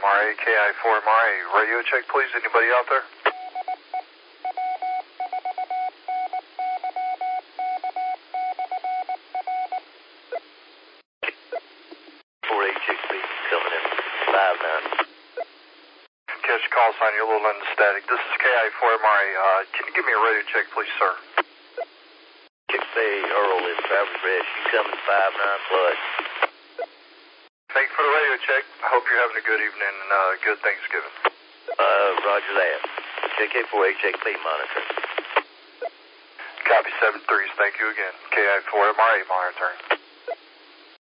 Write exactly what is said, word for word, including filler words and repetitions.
M R A, K I four M R A. Radio check, please. Anybody out there? four H X B coming in five nine. Catch call sign, you're a little unstatic. This is K I four M R A. Uh, can you give me a radio check, please, sir? Say Earl is Travis Red. You coming five nine plus. Thank you for the radio check. I hope you're having a good evening and uh, good Thanksgiving. Uh, Roger that. J K four H X B monitoring. Copy seven threes. Thank you again. K I four M R A monitoring.